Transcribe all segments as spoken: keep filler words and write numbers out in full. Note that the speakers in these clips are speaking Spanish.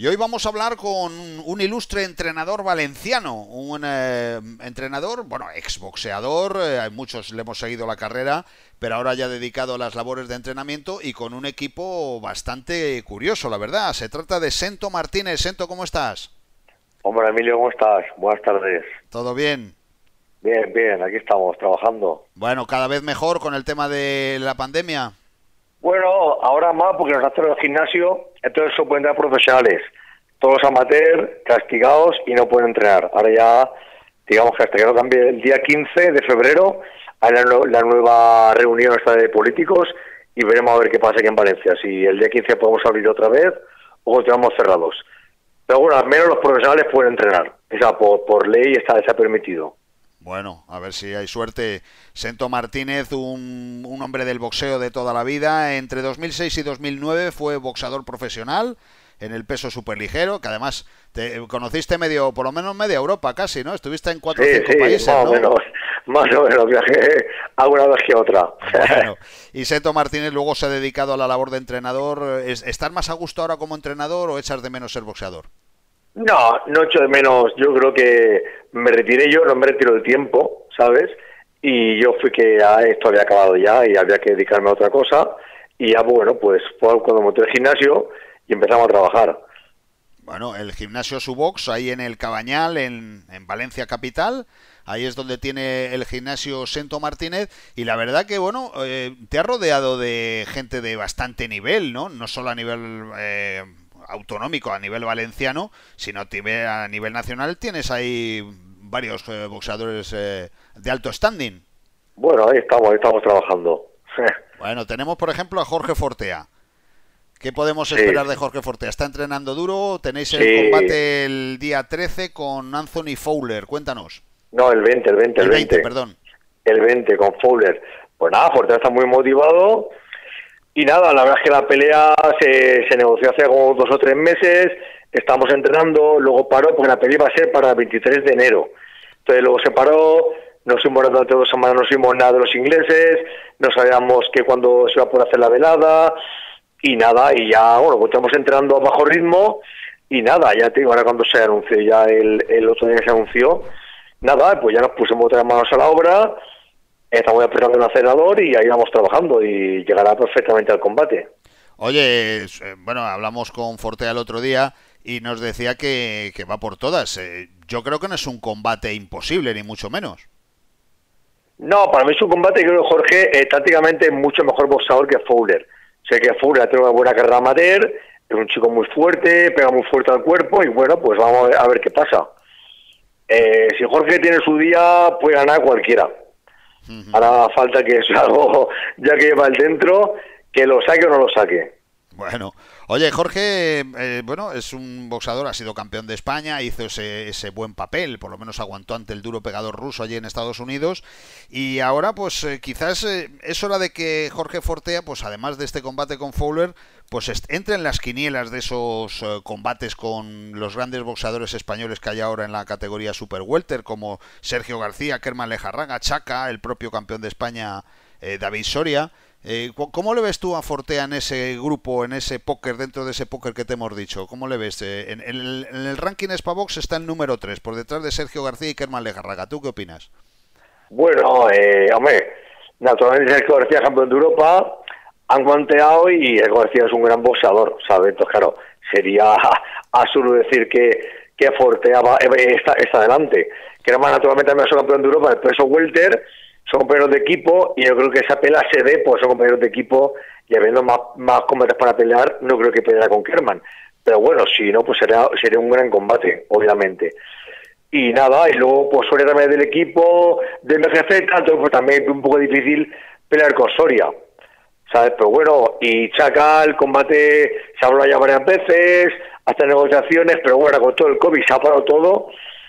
Y hoy vamos a hablar con un ilustre entrenador valenciano, un eh, entrenador, bueno, exboxeador, eh, muchos le hemos seguido la carrera, pero ahora ya dedicado a las labores de entrenamiento y con un equipo bastante curioso, la verdad. Se trata de Sento Martínez. Sento, ¿cómo estás? Hombre, Emilio, ¿cómo estás? Buenas tardes. ¿Todo bien? Bien, bien, aquí estamos, trabajando. Bueno, cada vez mejor con el tema de la pandemia. Bueno, ahora más porque nos hacen el gimnasio, entonces eso pueden entrar profesionales. Todos amateurs, castigados y no pueden entrenar. Ahora ya, digamos que hasta que no cambie el día quince de febrero, hay la, la nueva reunión esta de políticos y veremos a ver qué pasa aquí en Valencia. Si el día quince podemos abrir otra vez o continuamos cerrados. Pero bueno, al menos los profesionales pueden entrenar. O sea, por, por ley está, está permitido. Bueno, a ver si hay suerte. Sento Martínez, un, un hombre del boxeo de toda la vida. Entre dos mil seis y dos mil nueve fue boxeador profesional en el peso superligero, que además te conociste medio, por lo menos media Europa casi, ¿no? Estuviste en cuatro o sí, cinco sí, países, más ¿no? o menos, más o menos, viajé alguna vez que otra. Bueno, y Sento Martínez luego se ha dedicado a la labor de entrenador. ¿Estás más a gusto ahora como entrenador o echas de menos ser boxeador? No, no echo de menos. Yo creo que me retiré yo, no me retiro del tiempo, ¿sabes? Y yo fui que ya esto había acabado ya y había que dedicarme a otra cosa. Y ya, bueno, pues fue cuando monté el gimnasio y empezamos a trabajar. Bueno, el gimnasio Subox, ahí en el Cabañal, en, en Valencia capital. Ahí es donde tiene el gimnasio Sento Martínez. Y la verdad que, bueno, eh, te has rodeado de gente de bastante nivel, ¿no? No solo a nivel eh, autonómico, a nivel valenciano, sino a nivel nacional. Tienes ahí varios eh, boxeadores eh, de alto standing. Bueno, ahí estamos, ahí estamos trabajando. Bueno, tenemos, por ejemplo, a Jorge Fortea. ¿Qué podemos Sí. esperar de Jorge Fortea? ¿Está entrenando duro? Tenéis el Sí. combate el día trece con Anthony Fowler. Cuéntanos. No, el veinte, el veinte, el El veinte, veinte. perdón. El veinte con Fowler. Pues nada, Fortea está muy motivado. Y nada, la verdad es que la pelea se, se negoció hace como dos o tres meses. Estamos entrenando, luego paró, porque la pelea iba a ser para el veintitrés de enero. Entonces luego se paró, no fuimos durante dos semanas, no fuimos nada de los ingleses, no sabíamos que cuándo se iba a poder hacer la velada. Y nada, y ya, bueno, pues estamos entrenando a bajo ritmo. Y nada, ya te digo, ahora cuando se anunció, ya el, el otro día que se anunció, nada, pues ya nos pusimos otras manos a la obra. Estamos apretando el acelerador y ahí vamos trabajando y llegará perfectamente al combate. Oye, eh, bueno, hablamos con Fortea el otro día y nos decía que, que va por todas. Eh, yo creo que no es un combate imposible, ni mucho menos. No, para mí es un combate que creo que Jorge eh, tácticamente es mucho mejor boxeador que Fowler. Sé que Fowler tiene una buena carrera amateur, es un chico muy fuerte, pega muy fuerte al cuerpo y bueno, pues vamos a ver, a ver qué pasa. Eh, si Jorge tiene su día, puede ganar cualquiera. Ahora falta que es algo, ya que lleva el dentro, que lo saque o no lo saque. Bueno, oye, Jorge, eh, bueno, es un boxeador, ha sido campeón de España, hizo ese, ese buen papel, por lo menos aguantó ante el duro pegador ruso allí en Estados Unidos, y ahora pues eh, quizás eh, es hora de que Jorge Fortea, pues además de este combate con Fowler, pues entre en las quinielas de esos eh, combates con los grandes boxeadores españoles que hay ahora en la categoría Super Welter, como Sergio García, Kerman Lejarraga, Chaca, el propio campeón de España eh, David Soria. Eh, ¿Cómo le ves tú a Fortea en ese grupo, en ese póker, dentro de ese póker que te hemos dicho? ¿Cómo le ves? Eh, en, en, el, en el ranking Spavox está el número tres, por detrás de Sergio García y Kerman Lejarraga. ¿Tú qué opinas? Bueno, eh, hombre, naturalmente Sergio García, campeón de Europa, han guanteado y Sergio García es un gran boxeador, ¿sabes? Entonces, claro, sería absurdo decir que, que Fortea va, eh, está, está adelante. Kerman naturalmente también es un campeón de Europa, el peso welter, son compañeros de equipo y yo creo que esa pelea se dé por son compañeros de equipo y habiendo más, más combates para pelear, no creo que peleara con Kerman. Pero bueno, si no, pues sería, sería un gran combate, obviamente. Y nada, y luego pues Soria también del equipo, de M G Z, entonces pues también es un poco difícil pelear con Soria, ¿sabes? Pero bueno, y Chaca, el combate se habló ya varias veces, hasta negociaciones, pero bueno, con todo el COVID se ha parado todo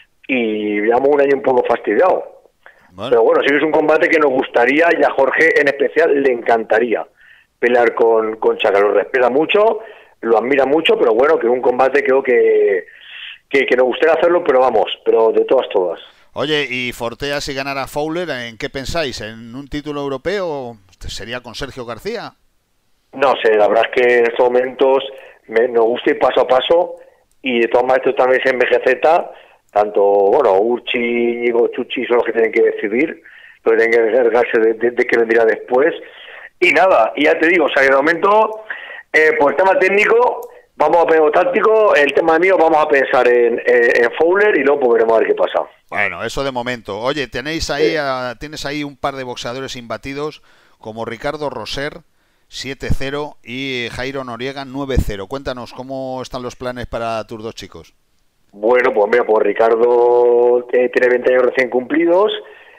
y llevamos un año un poco fastidiado. Bueno. Pero bueno, sí que es un combate que nos gustaría y a Jorge en especial le encantaría pelear con, con Chaca. Lo respeta mucho, lo admira mucho, pero bueno, que es un combate creo que, que, que nos gustaría hacerlo, pero vamos, pero de todas, todas. Oye, y Fortea si ganara Fowler, ¿en qué pensáis? ¿En un título europeo? ¿Sería con Sergio García? No sé, la verdad es que en estos momentos me, nos gusta ir paso a paso y de todas maneras esto también es en B G Z, tanto, bueno, Urchi, Íñigo, Chuchi son los que tienen que decidir, los que tienen que encargarse de, de, de qué vendría después. Y nada, y ya te digo, o sea, que de momento, eh, por el tema técnico, vamos a pensar táctico, el tema mío, vamos a pensar en, en, en Fowler y luego pues veremos a ver qué pasa. Bueno, eso de momento. Oye, tenéis ahí, sí. a, tienes ahí un par de boxeadores imbatidos, como Ricardo Roser, siete cero, y Jairo Noriega, nueve cero. Cuéntanos, ¿cómo están los planes para tus dos chicos? Bueno, pues mira, pues Ricardo eh, tiene veinte años recién cumplidos,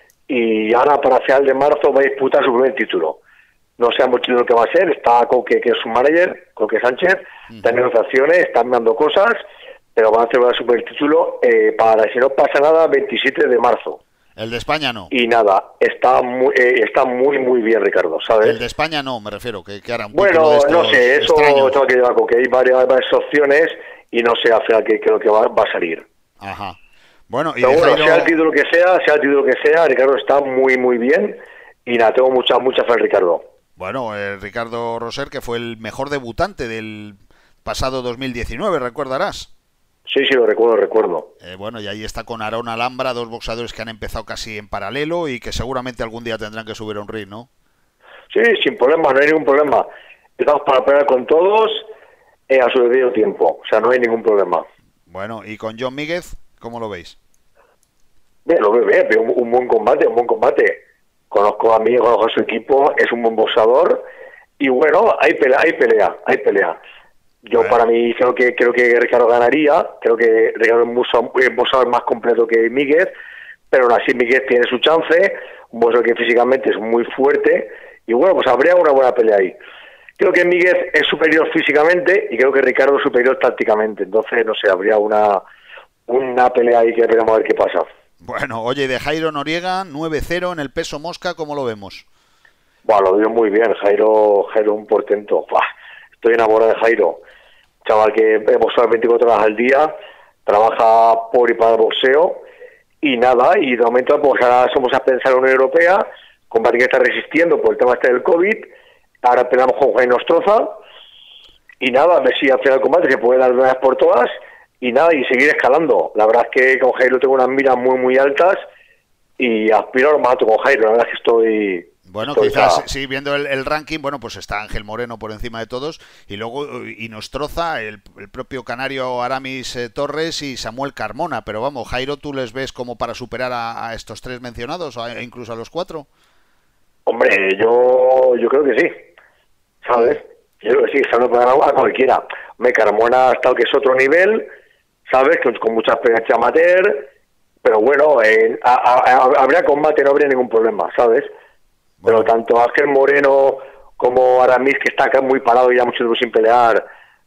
y ahora para final de marzo va a disputar su primer título. No sabemos el que va a ser, está Coque, que es su manager, Coque Sánchez, uh-huh. Está en negociaciones, están dando cosas, pero van a celebrar su primer título eh, para, si no pasa nada, veintisiete de marzo. El de España no. Y nada, está muy eh, está muy, muy bien, Ricardo, ¿sabes? El de España no, me refiero, que, que hará un Bueno, de no sé, eso extraños. tengo que llevar, porque hay varias, varias opciones y no sé al final qué creo que va, va a salir. Ajá. Bueno, y pero bueno, Jairo... sea el título que sea, sea el título que sea, Ricardo está muy, muy bien y nada, tengo mucha, mucha fe en Ricardo. Bueno, eh, Ricardo Roser, que fue el mejor debutante del pasado dos mil diecinueve, ¿recordarás? Sí, sí, lo recuerdo, recuerdo. Eh, bueno, y ahí está con Aarón Alhambra, dos boxeadores que han empezado casi en paralelo y que seguramente algún día tendrán que subir a un ring, ¿no? Sí, sin problema, no hay ningún problema. Estamos para pelear con todos eh, a su debido tiempo, o sea, no hay ningún problema. Bueno, ¿y con John Míguez, cómo lo veis? Bien, lo veo bien, pero un, un buen combate, un buen combate. Conozco a mí, conozco a su equipo, es un buen boxeador y bueno, hay pelea, hay pelea, hay pelea. Yo bueno. Para mí creo que creo que Ricardo ganaría, creo que Ricardo es un boxeador más completo que Míguez, pero aún así Míguez tiene su chance, un boxeador que físicamente es muy fuerte y bueno, pues habría una buena pelea ahí. Creo que Míguez es superior físicamente y creo que Ricardo es superior tácticamente, entonces no sé, habría una una pelea ahí que veremos a ver qué pasa. Bueno, oye, de Jairo Noriega, nueve cero en el peso mosca, ¿cómo lo vemos? Bueno, lo veo muy bien, Jairo, Jairo un portento. Buah, estoy enamorado de Jairo. Chaval que boxea veinticuatro horas al día, trabaja por y para el boxeo, y nada, y de momento pues ahora somos a pensar en la Unión Europea, combate que está resistiendo por el tema este del COVID, ahora peleamos con Juan Nostroza, y nada, a ver si al final del combate se puede dar de una vez por todas, y nada, y seguir escalando. La verdad es que con Jairo tengo unas miras muy, muy altas y aspiro a lo más alto con Jairo. La verdad es que estoy... Bueno, estoy quizás, cada... sí, viendo el, el ranking, bueno, pues está Ángel Moreno por encima de todos y luego y Nostroza, el, el propio canario Aramis eh, Torres y Samuel Carmona. Pero vamos, Jairo, ¿tú les ves como para superar a, a estos tres mencionados o a, incluso a los cuatro? Hombre, yo yo creo que sí, ¿sabes? Yo creo que sí, se lo puede ganar a cualquiera. Hombre, Carmona hasta que es otro nivel... ¿sabes? Con, con mucha experiencia amateur, pero bueno, eh, a, a, a, habría combate, no habría ningún problema, ¿sabes? Bueno. Pero tanto Ángel Moreno como Aramis, que está acá muy parado ya mucho tiempo sin pelear,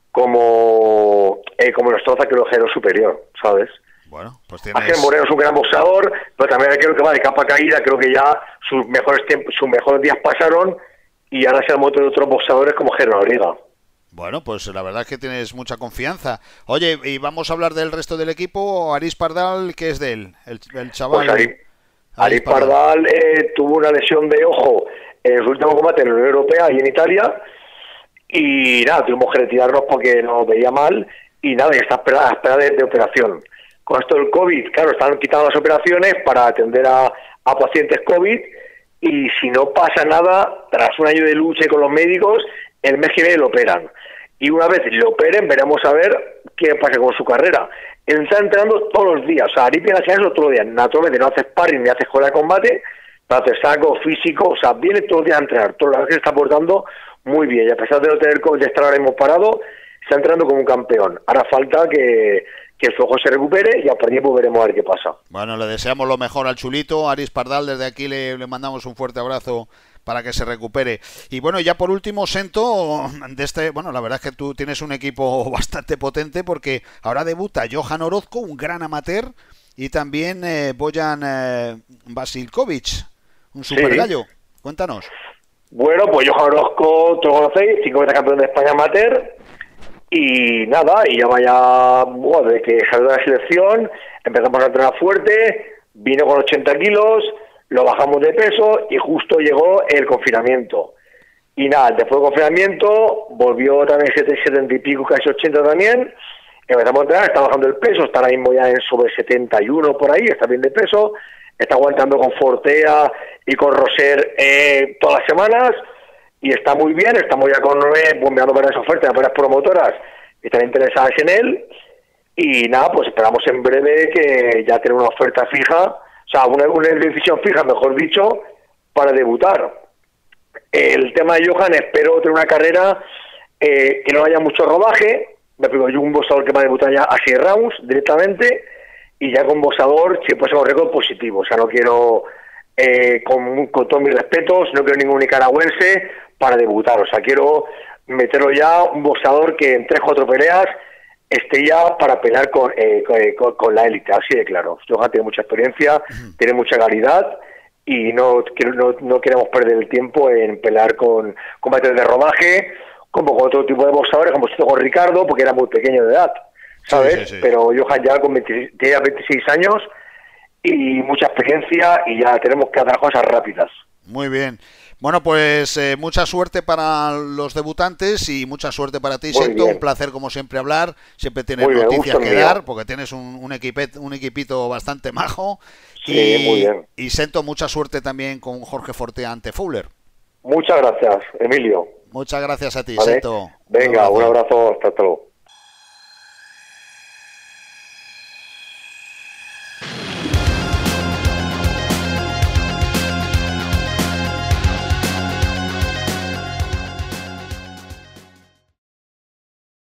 como eh, como Nostroza, que es el género superior, ¿sabes? Bueno, pues tienes... Ángel Moreno es un gran boxeador, pero también creo que va de capa caída, creo que ya sus mejores tiempos, sus mejores días pasaron y ahora se han montado otros boxeadores como Jairo Noriega. Bueno, pues la verdad es que tienes mucha confianza. Oye, ¿y vamos a hablar del resto del equipo? Aris Pardal, ¿qué es de él? El, el chaval... Pues Aris, Aris Pardal, Pardal eh, tuvo una lesión de ojo en su último combate en la Unión Europea y en Italia. Y nada, tuvimos que retirarnos porque nos veía mal. Y nada, está a espera, a espera de, de operación. Con esto del COVID, claro, están quitando las operaciones para atender a, a pacientes COVID. Y si no pasa nada, tras un año de lucha con los médicos, el mes que viene lo operan. Y una vez lo operen, veremos a ver qué pasa con su carrera. Él está entrenando todos los días. O sea, Ari viene a hacer eso todos los días. Naturalmente no hace sparring ni hace escuela de combate, pero hace saco, físico. O sea, viene todos los días a entrenar. Todos los días se está portando muy bien. Y a pesar de no tener de estar ahora mismo parado, está entrenando como un campeón. Ahora falta que, que su ojo se recupere y a partir de ahí veremos a ver qué pasa. Bueno, le deseamos lo mejor al chulito. Aris Pardal, desde aquí le, le mandamos un fuerte abrazo para que se recupere. Y bueno, ya por último, Sento, de este, bueno, la verdad es que tú tienes un equipo bastante potente porque ahora debuta Johan Orozco, un gran amateur, y también eh, Bojan eh, Vasilkovic, un super gallo. Sí. Cuéntanos. Bueno, pues Johan Orozco, todos lo conocéis, cinco veces campeón de España amateur, y nada, y ya vaya, bueno, desde que salió de la selección, empezamos a entrenar fuerte, vino con ochenta kilos, lo bajamos de peso y justo llegó el confinamiento. Y nada, después del confinamiento volvió también setenta y pico, casi ochenta también. empezamos a entrenar, está bajando el peso, está ahora mismo ya en sobre setenta y uno por ahí, está bien de peso, está aguantando con Fortea y con Roser eh, todas las semanas, y está muy bien, estamos ya con eh, bombeando varias ofertas, varias promotoras que están interesadas en él, y nada, pues esperamos en breve que ya tenga una oferta fija, o sea, una, una decisión fija, mejor dicho, para debutar. El tema de Johan, espero tener una carrera eh, que no haya mucho rodaje, me pido yo un boxeador que va a debutar ya a seis rounds directamente, y ya con boxeador, si puede ser un récord positivo, o sea, no quiero, eh, con, con todos mis respetos, no quiero ningún nicaragüense para debutar, o sea, quiero meterlo ya un boxeador que en tres, cuatro peleas esté ya para pelear con, eh, con, con la élite, así de claro. Johan tiene mucha experiencia, uh-huh. tiene mucha calidad, y no, no, no queremos perder el tiempo en pelear con combates de rodaje, como con otro tipo de boxeadores, como esto con Ricardo, porque era muy pequeño de edad, ¿sabes? Sí, sí, sí. Pero Johan ya con veinte, tiene veintiséis años y mucha experiencia, y ya tenemos que hacer cosas rápidas. Muy bien. Bueno, pues eh, mucha suerte para los debutantes y mucha suerte para ti, Sento. Un placer, como siempre, hablar. Siempre tienes muy noticias bien, que mío. dar, porque tienes un, un, equipet, un equipito bastante majo. Sí, y, muy bien. Y Sento, mucha suerte también con Jorge Fortea ante Fowler. Muchas gracias, Emilio. Muchas gracias a ti, ¿Vale? Sento. Venga, un abrazo, un abrazo hasta luego.